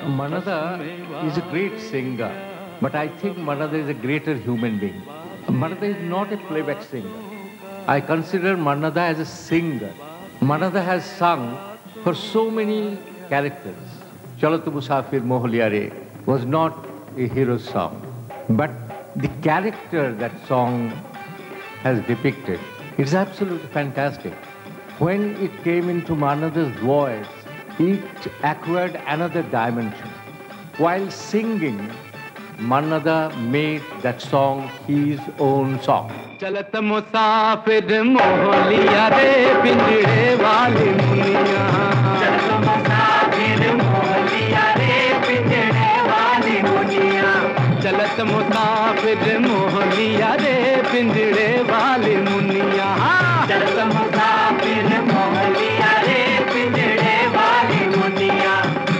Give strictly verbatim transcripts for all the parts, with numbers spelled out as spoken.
Manada is a great singer, but I think Manada is a greater human being. Manada is not a playback singer. I consider Manada as a singer. Manada has sung for so many characters. Chalo Tu Musafir Moholiyare was not a hero song, but the character that song has depicted, it's absolutely fantastic. When it came into Manada's voice, it acquired another dimension. While singing, Manada made that song his own song. चलत मुसाफिर मोहलिया रे पिंजड़े वाली मुनिया चलत मुसाफिर मोहलिया रे पिंजड़े वाली मुनिया चलत मुसाफिर मोहलिया रे पिंजड़े वाली मुनिया चलत मुसाफिर मोहलिया रे पिंजड़े वाली मुनिया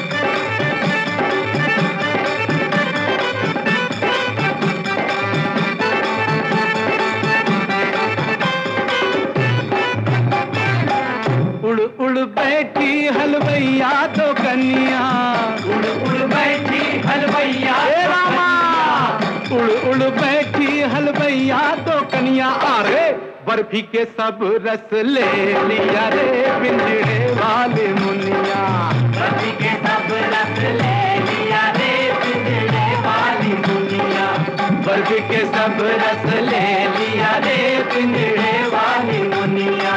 उड़ उड़ बैठी हलवैया तो कन्या उड़ उड़ बैठी हलवैया रामा उड़ उड़ बैठी हलवैया तो कन्या अरे बर्फी के सब रस ले लिया रे पिंजड़े वाले मुनिया बर्फी के सब रस ले लिया रे पिंजड़े वाली मुनिया बर्फी के सब रस ले लिया रे पिंजड़े वाली मुनिया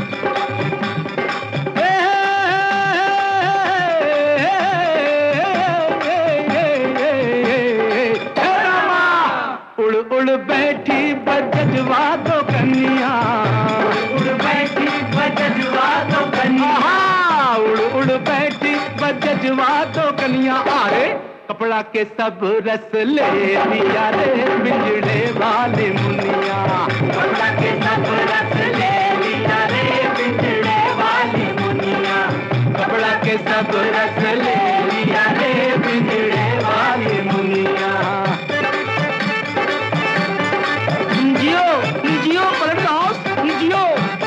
उड़ बैठी बजजवा तो कन्या उड़ बैठी बजजवा तो कन्या उड़ उड़ बैठी बजजवा तो कन्या अरे कपड़ा के सब रस ले लिया रे पिंजड़े वाली मुनिया कपड़ा के सब रस ले लिया रे पिंजड़े वाली मुनिया कपड़ा के सब रस ले लिया रे पिंजड़े वाली मुनिया जियो पलट हाउस जियो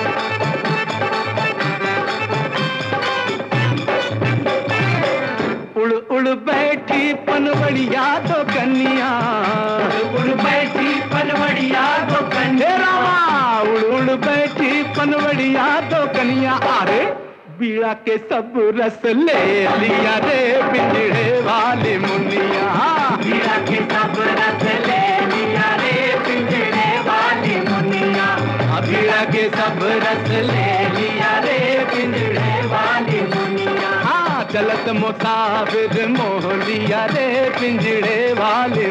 उड़ उड़ बैठी पनवड़िया तो कन्या उड़ बैठी पनवड़िया तो कन्या रामा उड़ उड़ बैठी पनवड़िया तो कन्या अरे बीड़ा के सब रस ले लिया रे पिंजड़े वाली मुनिया बीड़ा के सब रस ले लिया रे पिंजड़े वाली मुनिया बीड़ा के सब रस ले लिया रे पिंजड़े वाली मुनिया हाँ चलत मुसाफिर मोह लिया रे पिंजड़े वाली